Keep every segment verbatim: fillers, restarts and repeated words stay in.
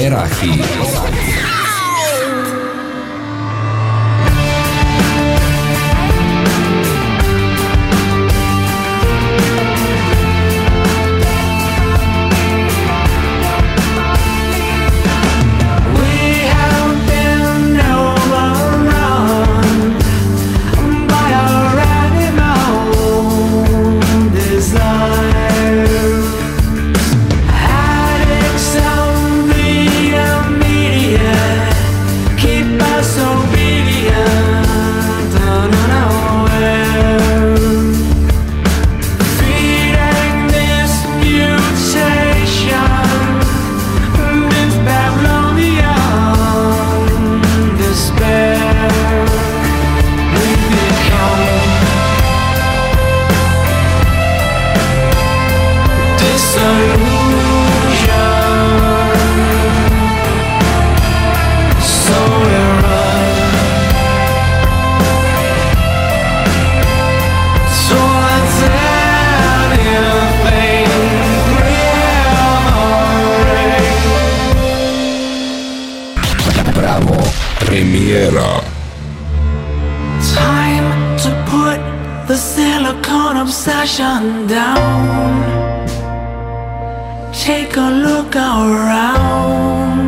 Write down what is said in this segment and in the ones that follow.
Eraki. Time to put the silicone obsession down. Take a look around.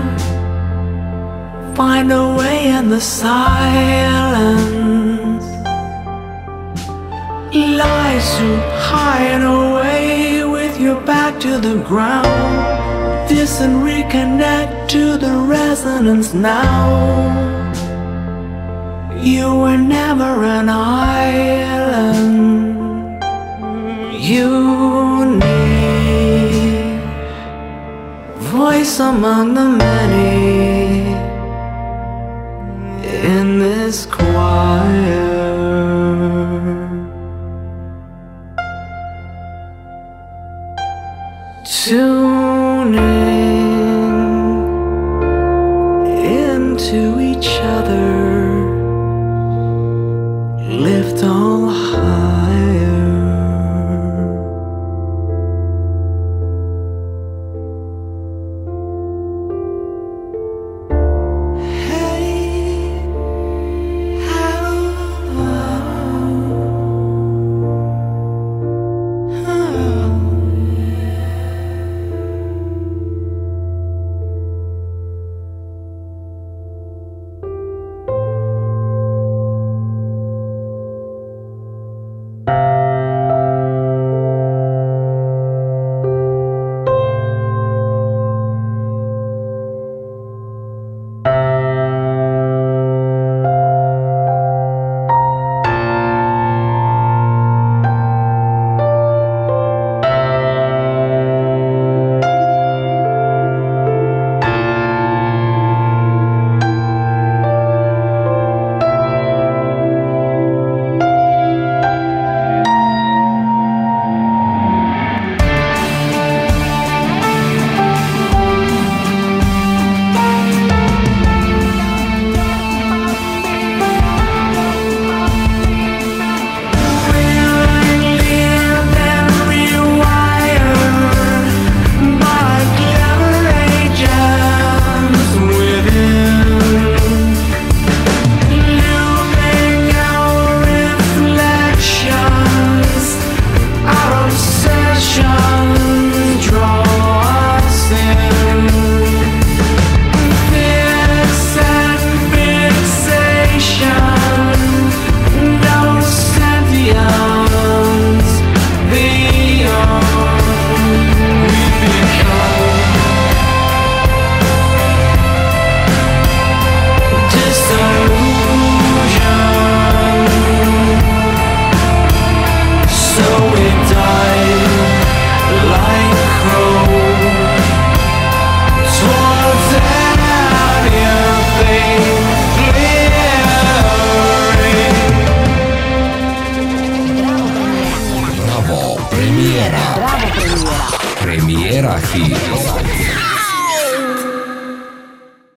Find a way in the silence. Lies to hide away with your back to the ground. This and reconnect to the resonance now. You were never an island. Unique voice among the many in this choir. Tune in.